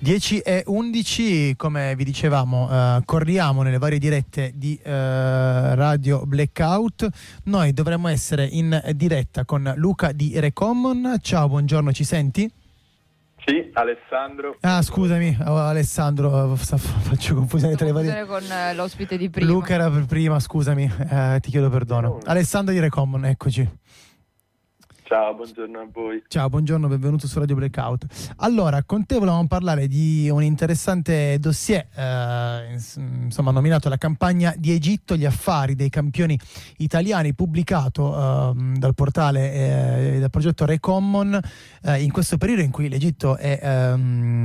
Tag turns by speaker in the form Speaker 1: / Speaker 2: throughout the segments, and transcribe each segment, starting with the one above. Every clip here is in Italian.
Speaker 1: 10:11, come vi dicevamo, corriamo nelle varie dirette di Radio Blackout. Noi dovremmo essere in diretta con Luca di Recommon. Ciao, buongiorno, ci senti?
Speaker 2: Sì, Alessandro.
Speaker 1: Scusami, Alessandro, faccio confusione tra le varie.
Speaker 3: Con l'ospite di prima.
Speaker 1: Luca era per prima, scusami, ti chiedo perdono. Alessandro di Recommon, eccoci.
Speaker 2: Ciao, buongiorno a voi.
Speaker 1: Ciao, buongiorno, benvenuto su Radio Blackout. Allora, con te volevamo parlare di un interessante dossier, nominato La campagna di Egitto, gli affari dei campioni italiani, pubblicato dal portale dal progetto Recommon, in questo periodo in cui l'Egitto è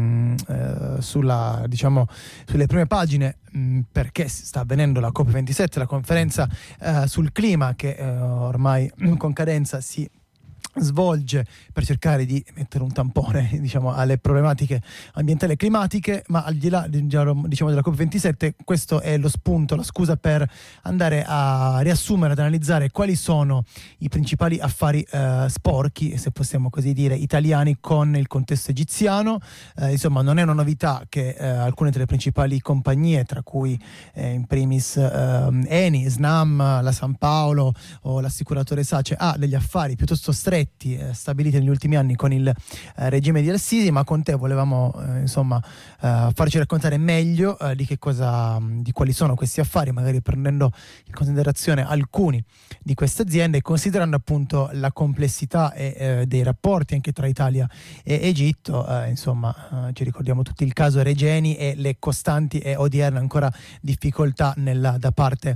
Speaker 1: sulle prime pagine, perché sta avvenendo la COP27, la conferenza sul clima che ormai con cadenza si svolge per cercare di mettere un tampone, alle problematiche ambientali e climatiche. Ma al di là della COP27, questo è lo spunto, la scusa per andare a riassumere, ad analizzare quali sono i principali affari sporchi, se possiamo così dire, italiani con il contesto egiziano. Non è una novità che alcune delle principali compagnie, tra cui in primis Eni, Snam, la San Paolo o l'assicuratore SACE, ha degli affari piuttosto stretti stabiliti negli ultimi anni con il regime di Al-Sisi, ma con te volevamo farci raccontare meglio di quali sono questi affari, magari prendendo in considerazione alcuni di queste aziende, considerando appunto la complessità dei rapporti anche tra Italia e Egitto. Ci ricordiamo tutti il caso Regeni e le costanti e odierne ancora difficoltà da parte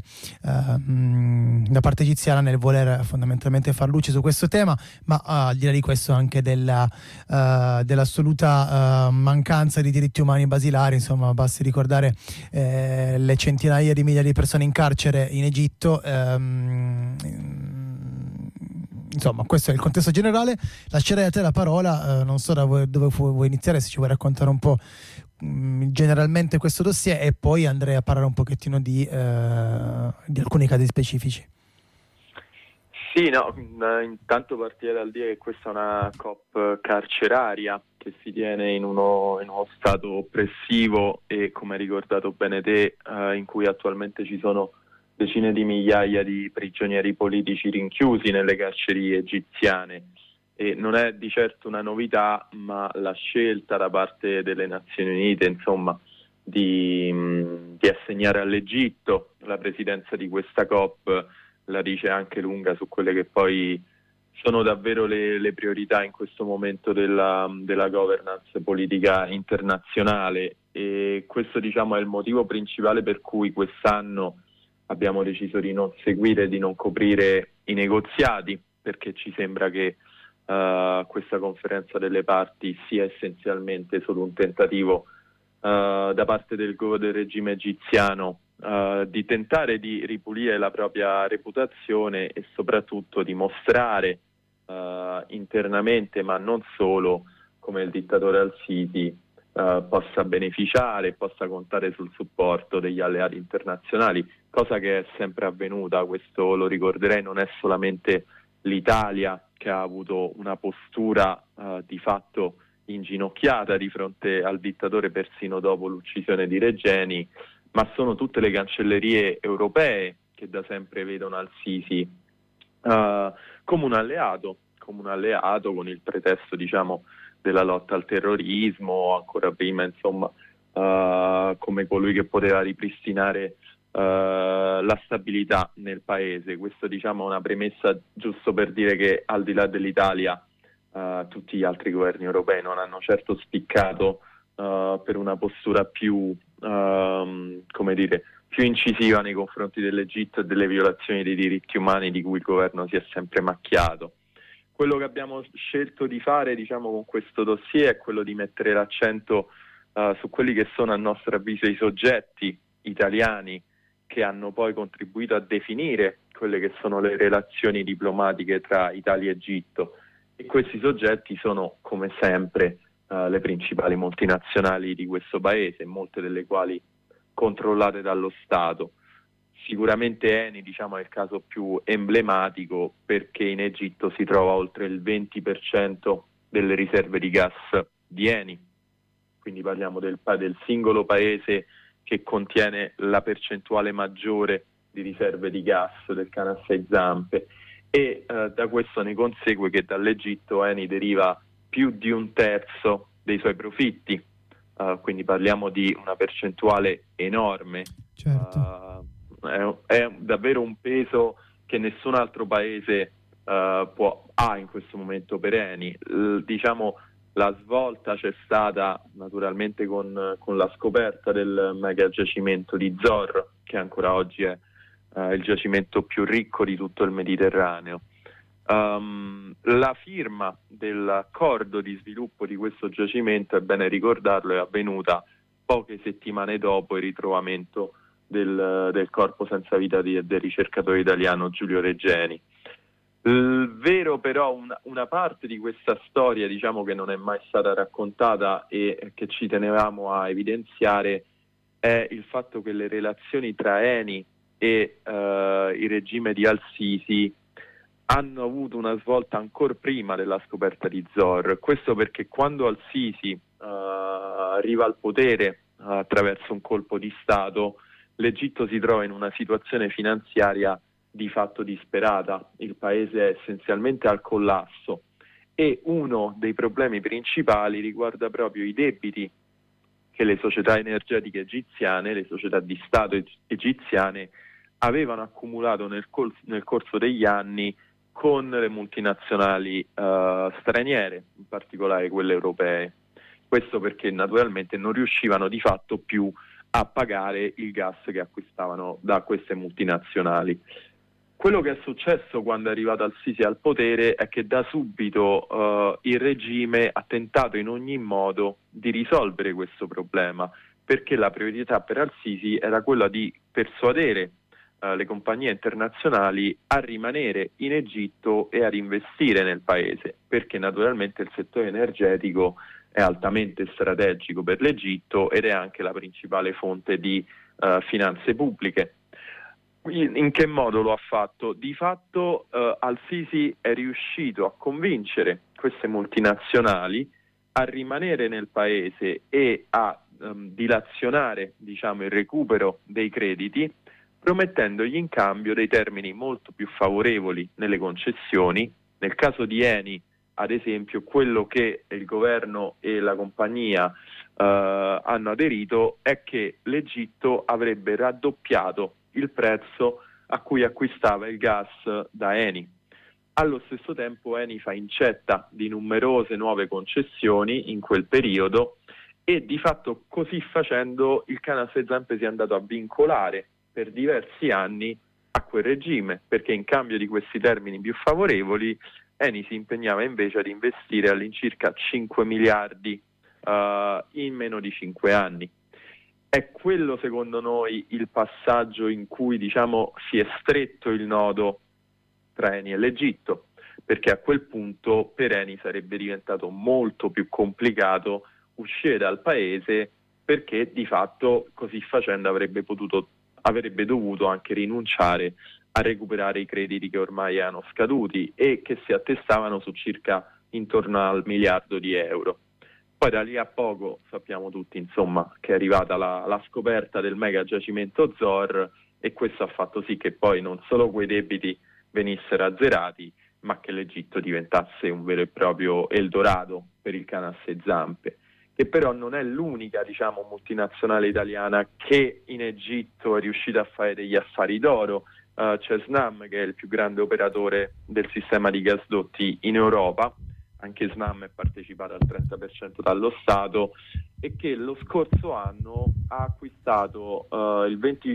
Speaker 1: egiziana nel voler fondamentalmente far luce su questo tema, ma al di là di questo anche dell'assoluta mancanza di diritti umani basilari. Basti ricordare le centinaia di migliaia di persone in carcere in Egitto. Questo è il contesto generale. Lascerei a te la parola, non so dove vuoi iniziare, se ci vuoi raccontare un po' generalmente questo dossier, e poi andrei a parlare un pochettino di alcuni casi specifici.
Speaker 2: Sì, intanto partire dal dire che questa è una COP carceraria che si tiene in uno stato oppressivo e, come hai ricordato bene te, in cui attualmente ci sono decine di migliaia di prigionieri politici rinchiusi nelle carceri egiziane. E non è di certo una novità, ma la scelta da parte delle Nazioni Unite, di assegnare all'Egitto la presidenza di questa COP la dice anche lunga su quelle che poi sono davvero le priorità in questo momento della governance politica internazionale. E questo è il motivo principale per cui quest'anno abbiamo deciso di non seguire, di non coprire i negoziati, perché ci sembra che questa conferenza delle parti sia essenzialmente solo un tentativo da parte del regime egiziano di tentare di ripulire la propria reputazione e soprattutto di mostrare internamente, ma non solo, come il dittatore Al-Sisi possa beneficiare, possa contare sul supporto degli alleati internazionali, cosa che è sempre avvenuta. Questo, lo ricorderei, non è solamente l'Italia che ha avuto una postura di fatto inginocchiata di fronte al dittatore persino dopo l'uccisione di Regeni, ma sono tutte le cancellerie europee che da sempre vedono Al-Sisi come un alleato con il pretesto della lotta al terrorismo, o ancora prima come colui che poteva ripristinare la stabilità nel paese. Questo è una premessa giusto per dire che al di là dell'Italia tutti gli altri governi europei non hanno certo spiccato per una postura più incisiva nei confronti dell'Egitto e delle violazioni dei diritti umani di cui il governo si è sempre macchiato. Quello che abbiamo scelto di fare con questo dossier è quello di mettere l'accento su quelli che sono, a nostro avviso, i soggetti italiani che hanno poi contribuito a definire quelle che sono le relazioni diplomatiche tra Italia e Egitto, e questi soggetti sono, come sempre, le principali multinazionali di questo paese, molte delle quali controllate dallo Stato. Sicuramente Eni è il caso più emblematico, perché in Egitto si trova oltre il 20% delle riserve di gas di Eni, quindi parliamo del singolo paese che contiene la percentuale maggiore di riserve di gas del cane a sei zampe, e da questo ne consegue che dall'Egitto Eni deriva più di un terzo dei suoi profitti, quindi parliamo di una percentuale enorme.
Speaker 1: Certo.
Speaker 2: È davvero un peso che nessun altro paese ha in questo momento per Eni. Diciamo, la svolta c'è stata naturalmente con la scoperta del mega giacimento di Zohr, che ancora oggi è il giacimento più ricco di tutto il Mediterraneo. La firma dell'accordo di sviluppo di questo giacimento, è bene ricordarlo, è avvenuta poche settimane dopo il ritrovamento del corpo senza vita del ricercatore italiano Giulio Regeni. Il vero però, una parte di questa storia, diciamo, che non è mai stata raccontata e che ci tenevamo a evidenziare, è il fatto che le relazioni tra Eni e il regime di Al-Sisi hanno avuto una svolta ancora prima della scoperta di Zohr. Questo perché quando Al-Sisi arriva al potere attraverso un colpo di Stato, l'Egitto si trova in una situazione finanziaria di fatto disperata. Il paese è essenzialmente al collasso e uno dei problemi principali riguarda proprio i debiti che le società energetiche egiziane, le società di Stato egiziane, avevano accumulato nel corso degli anni con le multinazionali straniere, in particolare quelle europee. Questo perché naturalmente non riuscivano di fatto più a pagare il gas che acquistavano da queste multinazionali. Quello che è successo quando è arrivato Al-Sisi al potere è che da subito il regime ha tentato in ogni modo di risolvere questo problema, perché la priorità per Al-Sisi era quella di persuadere le compagnie internazionali a rimanere in Egitto e ad investire nel paese, perché naturalmente il settore energetico è altamente strategico per l'Egitto ed è anche la principale fonte di finanze pubbliche. In che modo lo ha fatto? Di fatto Al-Sisi è riuscito a convincere queste multinazionali a rimanere nel paese e a dilazionare, diciamo, il recupero dei crediti, promettendogli in cambio dei termini molto più favorevoli nelle concessioni. Nel caso di Eni, ad esempio, quello che il governo e la compagnia hanno aderito è che l'Egitto avrebbe raddoppiato il prezzo a cui acquistava il gas da Eni. Allo stesso tempo Eni fa incetta di numerose nuove concessioni in quel periodo e di fatto così facendo il cane a sei zampe si è andato a vincolare per diversi anni a quel regime, perché in cambio di questi termini più favorevoli Eni si impegnava invece ad investire all'incirca 5 miliardi in meno di 5 anni. È quello, secondo noi, il passaggio in cui, diciamo, si è stretto il nodo tra Eni e l'Egitto, perché a quel punto per Eni sarebbe diventato molto più complicato uscire dal paese, perché di fatto così facendo avrebbe dovuto anche rinunciare a recuperare i crediti che ormai erano scaduti e che si attestavano su circa intorno al miliardo di euro. Poi da lì a poco sappiamo tutti, insomma, che è arrivata la scoperta del mega giacimento Zohr e questo ha fatto sì che poi non solo quei debiti venissero azzerati, ma che l'Egitto diventasse un vero e proprio Eldorado per il cane a sei zampe, che però non è l'unica, diciamo, multinazionale italiana che in Egitto è riuscita a fare degli affari d'oro. C'è Snam, che è il più grande operatore del sistema di gasdotti in Europa. Anche Snam è partecipato al 30% dallo Stato e che lo scorso anno ha acquistato il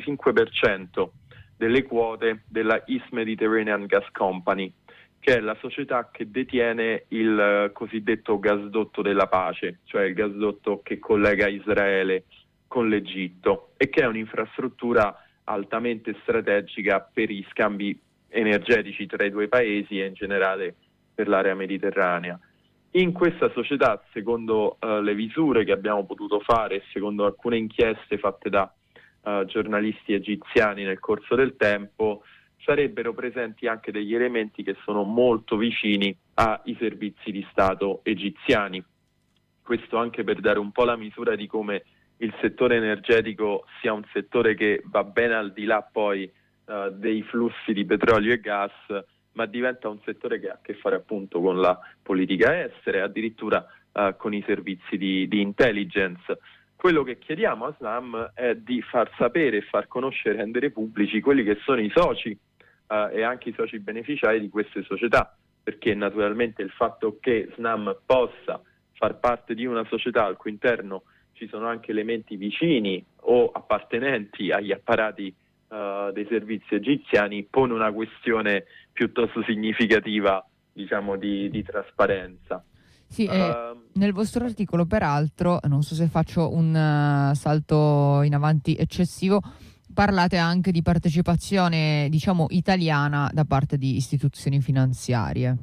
Speaker 2: 25% delle quote della East Mediterranean Gas Company, che è la società che detiene il cosiddetto gasdotto della pace, cioè il gasdotto che collega Israele con l'Egitto e che è un'infrastruttura altamente strategica per gli scambi energetici tra i due paesi e in generale per l'area mediterranea. In questa società, secondo le visure che abbiamo potuto fare, secondo alcune inchieste fatte da giornalisti egiziani nel corso del tempo, sarebbero presenti anche degli elementi che sono molto vicini ai servizi di Stato egiziani. questo anche per dare un po' la misura di come il settore energetico sia un settore che va ben al di là poi dei flussi di petrolio e gas, ma diventa un settore che ha a che fare appunto con la politica estera e addirittura con i servizi di intelligence. Quello che chiediamo a Snam è di far sapere e far conoscere, rendere pubblici quelli che sono i soci e anche i soci beneficiari di queste società, perché naturalmente il fatto che Snam possa far parte di una società al cui interno ci sono anche elementi vicini o appartenenti agli apparati dei servizi egiziani pone una questione piuttosto significativa, diciamo, di trasparenza.
Speaker 3: Sì, nel vostro articolo, peraltro, non so se faccio un salto in avanti eccessivo, parlate anche di partecipazione, diciamo, italiana da parte di istituzioni finanziarie.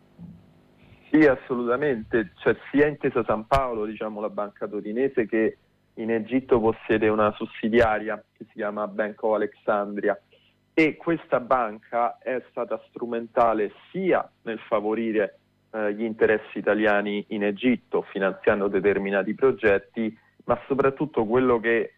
Speaker 2: Sì, assolutamente. C'è sia Intesa San Paolo, diciamo la banca torinese, che in Egitto possiede una sussidiaria che si chiama Bank of Alexandria, e questa banca è stata strumentale sia nel favorire gli interessi italiani in Egitto, finanziando determinati progetti, ma soprattutto quello che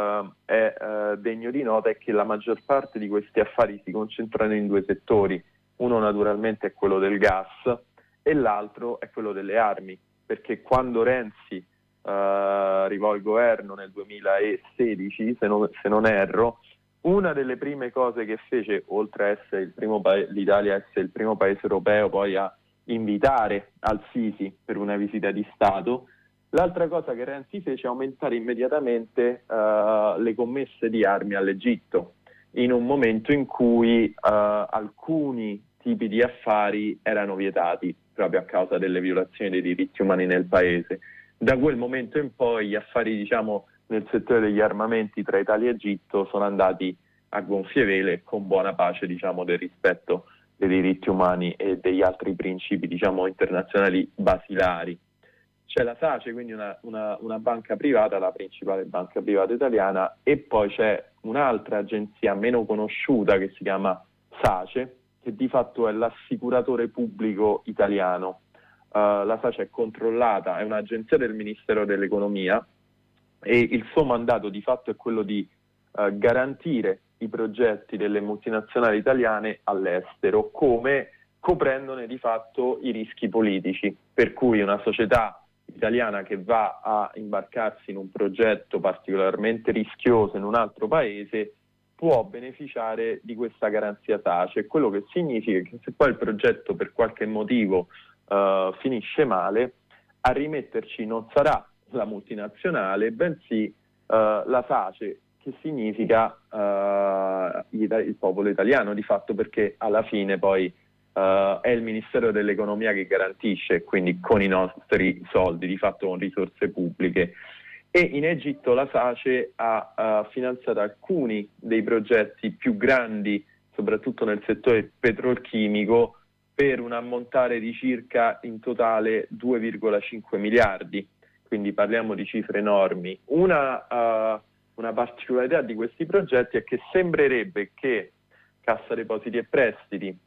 Speaker 2: è degno di nota è che la maggior parte di questi affari si concentrano in due settori. Uno naturalmente è quello del gas e l'altro è quello delle armi, perché quando Renzi arrivò al governo nel 2016, se non erro, una delle prime cose che fece, oltre a essere l'Italia essere il primo paese europeo poi a invitare al-Sisi per una visita di Stato, l'altra cosa che Renzi fece è aumentare immediatamente le commesse di armi all'Egitto, in un momento in cui alcuni tipi di affari erano vietati proprio a causa delle violazioni dei diritti umani nel paese. Da quel momento in poi gli affari, diciamo, nel settore degli armamenti tra Italia e Egitto sono andati a gonfie vele, con buona pace, diciamo, del rispetto dei diritti umani e degli altri principi, diciamo, internazionali basilari. C'è la SACE, quindi una banca privata, la principale banca privata italiana, e poi c'è un'altra agenzia meno conosciuta che si chiama SACE, che di fatto è l'assicuratore pubblico italiano. La SACE è controllata, è un'agenzia del Ministero dell'Economia, e il suo mandato di fatto è quello di garantire i progetti delle multinazionali italiane all'estero, come coprendone di fatto i rischi politici, per cui una società italiana che va a imbarcarsi in un progetto particolarmente rischioso in un altro paese può beneficiare di questa garanzia SACE, quello che significa che se poi il progetto per qualche motivo finisce male, a rimetterci non sarà la multinazionale, bensì la SACE, che significa il popolo italiano di fatto, perché alla fine poi è il Ministero dell'Economia che garantisce, quindi con i nostri soldi, di fatto con risorse pubbliche. E in Egitto la SACE ha finanziato alcuni dei progetti più grandi, soprattutto nel settore petrolchimico, per un ammontare di circa in totale 2,5 miliardi, quindi parliamo di cifre enormi. Una particolarità di questi progetti è che sembrerebbe che Cassa Depositi e Prestiti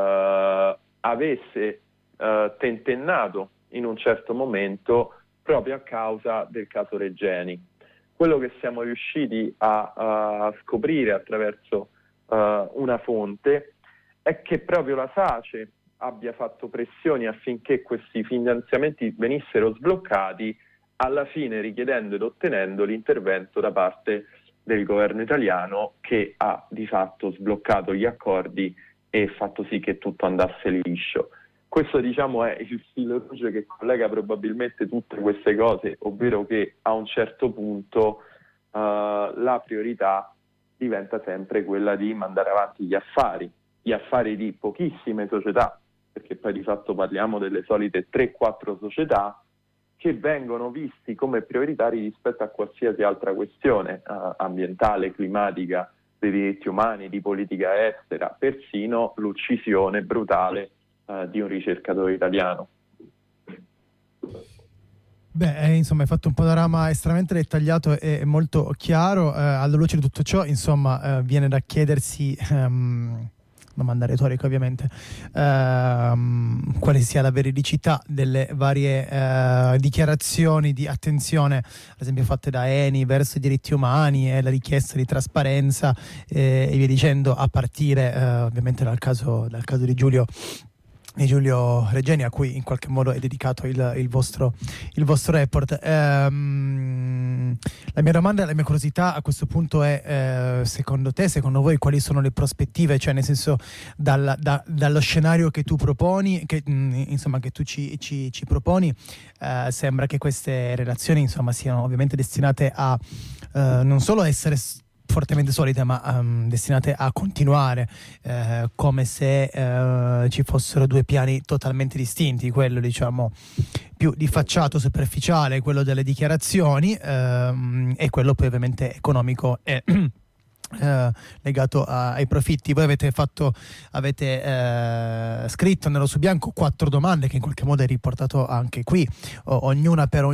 Speaker 2: avesse tentennato in un certo momento proprio a causa del caso Regeni. Quello che siamo riusciti a scoprire attraverso una fonte è che proprio la SACE abbia fatto pressioni affinché questi finanziamenti venissero sbloccati, alla fine richiedendo ed ottenendo l'intervento da parte del governo italiano, che ha di fatto sbloccato gli accordi e fatto sì che tutto andasse liscio. Questo, diciamo, è il filo rouge che collega probabilmente tutte queste cose, ovvero che a un certo punto la priorità diventa sempre quella di mandare avanti gli affari di pochissime società, perché poi di fatto parliamo delle solite 3-4 società che vengono visti come prioritari rispetto a qualsiasi altra questione ambientale, climatica, dei diritti umani, di politica estera, persino l'uccisione brutale di un ricercatore italiano.
Speaker 1: Beh, insomma, hai fatto un panorama estremamente dettagliato e molto chiaro. Alla luce di tutto ciò, insomma, viene da chiedersi domanda retorica ovviamente, quale sia la veridicità delle varie dichiarazioni di attenzione, ad esempio fatte da Eni verso i diritti umani e la richiesta di trasparenza e via dicendo, a partire ovviamente dal caso di Giulio Regeni, a cui in qualche modo è dedicato il vostro report. La mia domanda, la mia curiosità a questo punto è, secondo voi, quali sono le prospettive, cioè nel senso dallo scenario che tu proponi, che tu ci proponi, sembra che queste relazioni insomma siano ovviamente destinate a non solo essere fortemente solide, ma destinate a continuare, come se ci fossero due piani totalmente distinti, quello diciamo più di facciato superficiale, quello delle dichiarazioni, e quello poi ovviamente economico e legato ai profitti. Voi avete scritto nero su bianco 4 domande che in qualche modo è riportato anche qui, ognuna per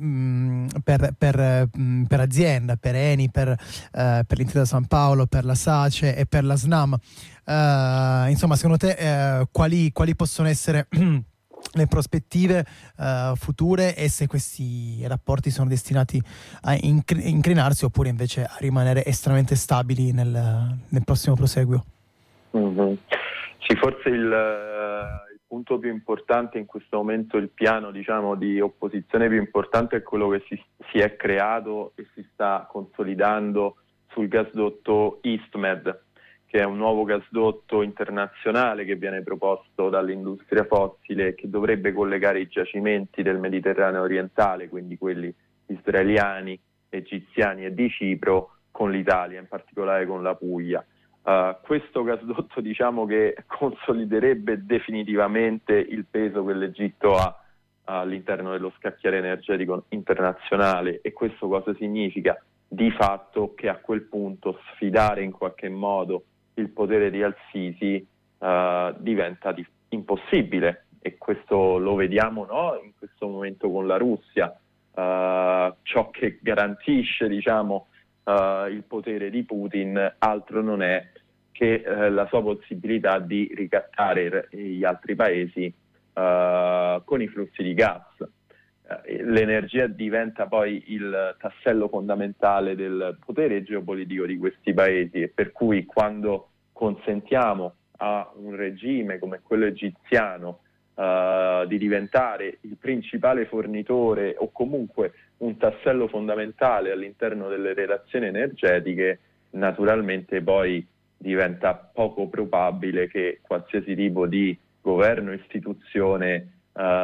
Speaker 1: azienda, per Eni, per l'Intesa San Paolo, per la SACE e per la SNAM. Insomma, secondo te quali possono essere le prospettive future, e se questi rapporti sono destinati a incrinarsi oppure invece a rimanere estremamente stabili nel prossimo proseguio?
Speaker 2: Mm-hmm. Sì, forse il punto più importante in questo momento, il piano diciamo di opposizione più importante, è quello che si è creato e si sta consolidando sul gasdotto EastMed, che è un nuovo gasdotto internazionale che viene proposto dall'industria fossile, che dovrebbe collegare i giacimenti del Mediterraneo orientale, quindi quelli israeliani, egiziani e di Cipro, con l'Italia, in particolare con la Puglia. Questo gasdotto diciamo che consoliderebbe definitivamente il peso che l'Egitto ha all'interno dello scacchiere energetico internazionale. E questo cosa significa? Di fatto che a quel punto sfidare in qualche modo il potere di al-Sisi diventa impossibile, e questo lo vediamo in questo momento con la Russia. Ciò che garantisce diciamo il potere di Putin altro non è che la sua possibilità di ricattare gli altri paesi con i flussi di gas. L'energia diventa poi il tassello fondamentale del potere geopolitico di questi paesi, e per cui quando consentiamo a un regime come quello egiziano di diventare il principale fornitore o comunque un tassello fondamentale all'interno delle relazioni energetiche, naturalmente poi diventa poco probabile che qualsiasi tipo di governo o istituzione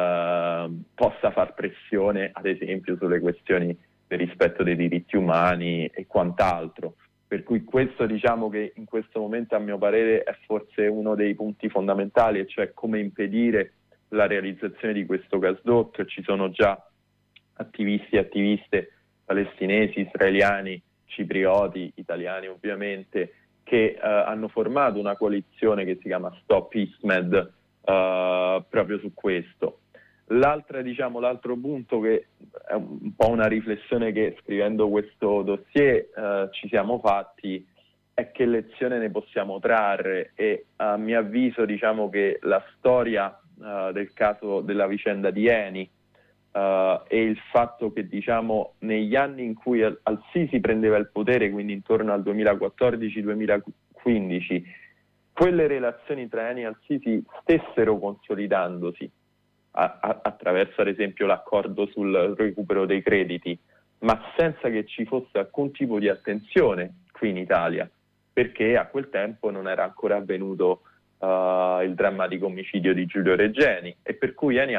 Speaker 2: possa far pressione, ad esempio, sulle questioni del rispetto dei diritti umani e quant'altro. Per cui questo diciamo che in questo momento, a mio parere, è forse uno dei punti fondamentali, e cioè come impedire la realizzazione di questo gasdotto. Ci sono già attivisti e attiviste palestinesi, israeliani, ciprioti, italiani ovviamente, che hanno formato una coalizione che si chiama Stop EastMed proprio su questo. L'altro punto, che è un po' una riflessione che scrivendo questo dossier ci siamo fatti, è che lezione ne possiamo trarre, e a mio avviso diciamo che la storia del caso della vicenda di Eni e il fatto che diciamo negli anni in cui al-Sisi prendeva il potere, quindi intorno al 2014-2015, quelle relazioni tra Eni e al-Sisi stessero consolidandosi attraverso ad esempio l'accordo sul recupero dei crediti, ma senza che ci fosse alcun tipo di attenzione qui in Italia, perché a quel tempo non era ancora avvenuto il drammatico omicidio di Giulio Regeni, e per cui Eni,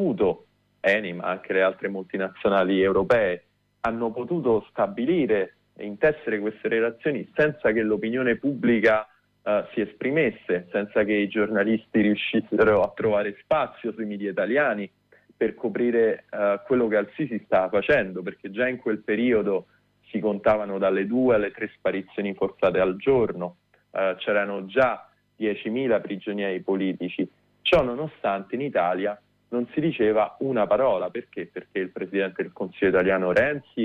Speaker 2: ma anche le altre multinazionali europee, hanno potuto stabilire e intessere queste relazioni senza che l'opinione pubblica si esprimesse, senza che i giornalisti riuscissero a trovare spazio sui media italiani per coprire quello che al-Sisi stava facendo, perché già in quel periodo si contavano dalle 2 alle 3 sparizioni forzate al giorno, c'erano già 10.000 prigionieri politici. Ciò nonostante in Italia non si diceva una parola. Perché? Perché il presidente del Consiglio italiano Renzi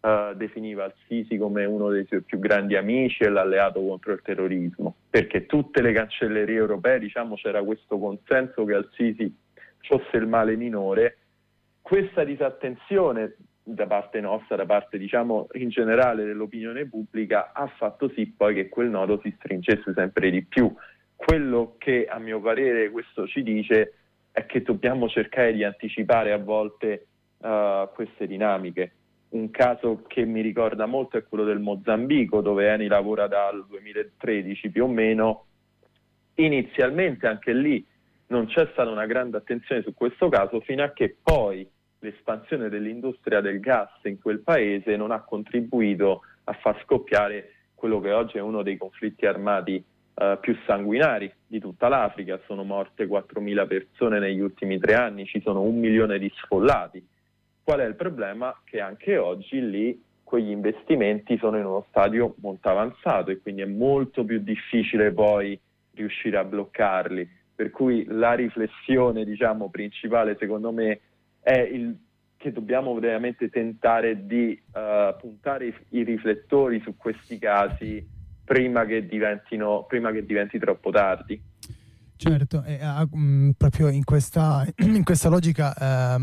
Speaker 2: definiva al-Sisi come uno dei suoi più grandi amici e l'alleato contro il terrorismo, perché tutte le cancellerie europee, diciamo, c'era questo consenso che al-Sisi fosse il male minore. Questa disattenzione da parte nostra, da parte, diciamo, in generale dell'opinione pubblica, ha fatto sì poi che quel nodo si stringesse sempre di più. Quello che, a mio parere, questo ci dice è che dobbiamo cercare di anticipare a volte queste dinamiche. Un caso che mi ricorda molto è quello del Mozambico, dove Eni lavora dal 2013 più o meno. Inizialmente anche lì non c'è stata una grande attenzione su questo caso, fino a che poi l'espansione dell'industria del gas in quel paese non ha contribuito a far scoppiare quello che oggi è uno dei conflitti armati più sanguinari di tutta l'Africa. Sono morte 4.000 persone negli ultimi 3 anni, ci sono 1 milione di sfollati. Qual è il problema? Che anche oggi lì quegli investimenti sono in uno stadio molto avanzato e quindi è molto più difficile poi riuscire a bloccarli. Per cui la riflessione, diciamo, principale secondo me è che dobbiamo veramente tentare di puntare i riflettori su questi casi prima che diventi troppo tardi.
Speaker 1: Certo, proprio in questa logica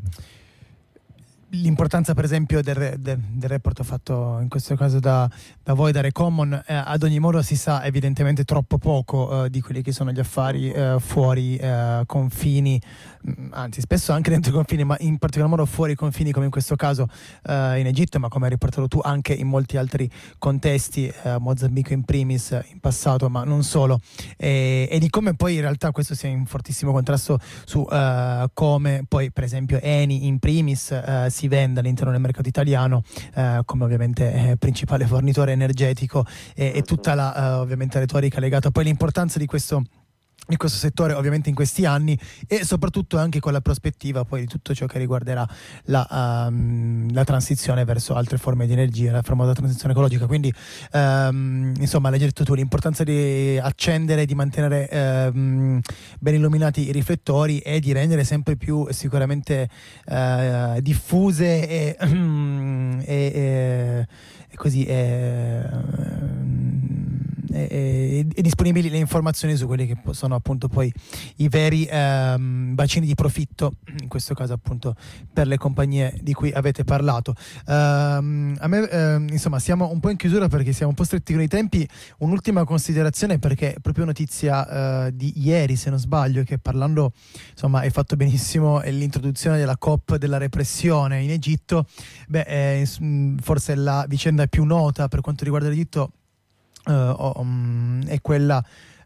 Speaker 1: l'importanza per esempio del report fatto in questo caso da voi, da Recommon, ad ogni modo si sa evidentemente troppo poco di quelli che sono gli affari fuori confini, anzi spesso anche dentro i confini, ma in particolar modo fuori i confini, come in questo caso in Egitto, ma come hai riportato tu anche in molti altri contesti, Mozambico in primis in passato, ma non solo, e di come poi in realtà questo sia in fortissimo contrasto su come poi per esempio Eni in primis si vende all'interno del mercato italiano come ovviamente principale fornitore energetico, e tutta la ovviamente retorica legata poi all'importanza di questo settore ovviamente in questi anni, e soprattutto anche con la prospettiva poi di tutto ciò che riguarderà la transizione verso altre forme di energia, la famosa transizione ecologica. Quindi insomma, l'hai detto tu, l'importanza di accendere, di mantenere ben illuminati i riflettori e di rendere sempre più sicuramente diffuse e così e disponibili le informazioni su quelli che sono appunto poi i veri bacini di profitto, in questo caso appunto per le compagnie di cui avete parlato. A me insomma siamo un po' in chiusura perché siamo un po' stretti con i tempi. Un'ultima considerazione, perché è proprio notizia di ieri se non sbaglio, che parlando, insomma, hai fatto benissimo l'introduzione della COP della repressione in Egitto. Forse la vicenda più nota per quanto riguarda l'Egitto è quella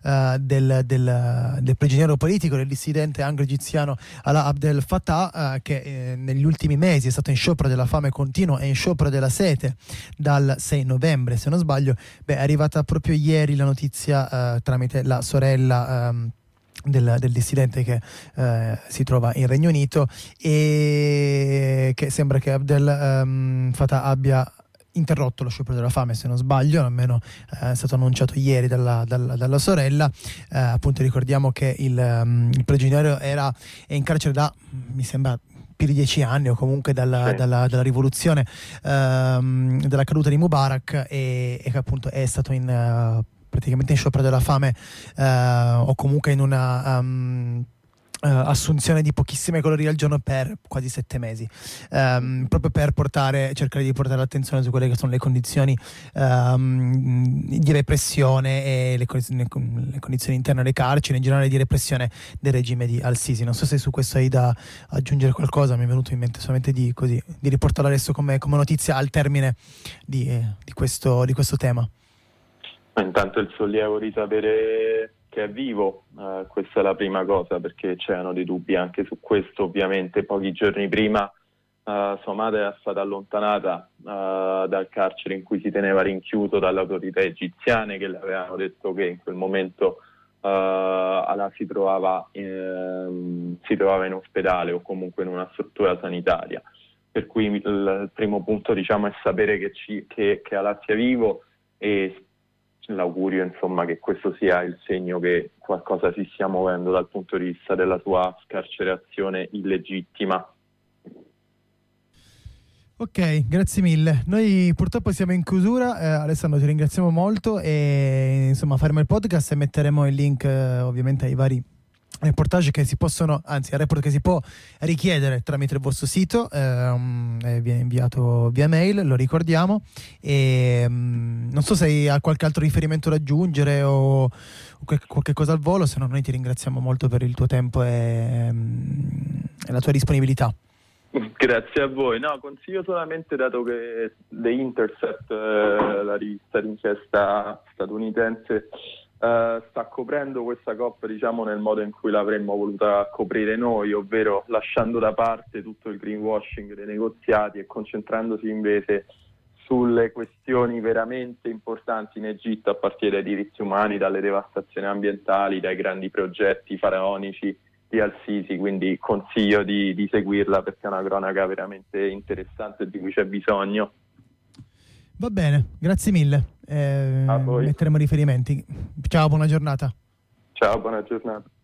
Speaker 1: del prigioniero politico, del dissidente anglo-egiziano Alaa Abdel Fattah, che negli ultimi mesi è stato in sciopero della fame continuo e in sciopero della sete dal 6 novembre se non sbaglio. È arrivata proprio ieri la notizia tramite la sorella del dissidente che si trova in Regno Unito, e che sembra che Abdel Fattah abbia interrotto lo sciopero della fame, se non sbaglio, almeno è stato annunciato ieri dalla sorella. Appunto ricordiamo che il prigioniero è in carcere da, mi sembra, più di 10 anni, o comunque dalla rivoluzione, dalla caduta di Mubarak, e che appunto è stato praticamente in sciopero della fame, o comunque in una assunzione di pochissime calorie al giorno per quasi 7 mesi, proprio per cercare di portare l'attenzione su quelle che sono le condizioni di repressione e le condizioni interne alle carceri, in generale di repressione del regime di al-Sisi. Non so se su questo hai da aggiungere qualcosa, mi è venuto in mente solamente di riportarla adesso come notizia al termine di questo tema.
Speaker 2: Intanto il sollievo di sapere che è vivo, questa è la prima cosa, perché c'erano dei dubbi anche su questo. Ovviamente pochi giorni prima sua madre era stata allontanata dal carcere in cui si teneva rinchiuso dalle autorità egiziane, che le avevano detto che in quel momento Alaa si trovava in ospedale o comunque in una struttura sanitaria. Per cui il primo punto, diciamo, è sapere che Alaa sia vivo, e l'augurio, insomma, che questo sia il segno che qualcosa si stia muovendo dal punto di vista della sua scarcerazione illegittima.
Speaker 1: Ok, grazie mille. Noi purtroppo siamo in chiusura, Alessandro ti ringraziamo molto e insomma faremo il podcast e metteremo il link ovviamente ai vari reportage che si possono, anzi al report che si può richiedere tramite il vostro sito, viene inviato via mail, lo ricordiamo, e non so se hai qualche altro riferimento da aggiungere o qualche cosa al volo, se no noi ti ringraziamo molto per il tuo tempo e la tua disponibilità.
Speaker 2: Grazie a voi. No, consiglio solamente, dato che The Intercept, la rivista d'inchiesta statunitense, sta coprendo questa COP, diciamo, nel modo in cui l'avremmo voluta coprire noi, ovvero lasciando da parte tutto il greenwashing dei negoziati e concentrandosi invece sulle questioni veramente importanti in Egitto, a partire dai diritti umani, dalle devastazioni ambientali, dai grandi progetti faraonici di Al-Sisi. Quindi consiglio di seguirla, perché è una cronaca veramente interessante e di cui c'è bisogno.
Speaker 1: Va bene, grazie mille.
Speaker 2: A voi.
Speaker 1: Metteremo riferimenti. Ciao, buona giornata.
Speaker 2: Ciao, buona giornata.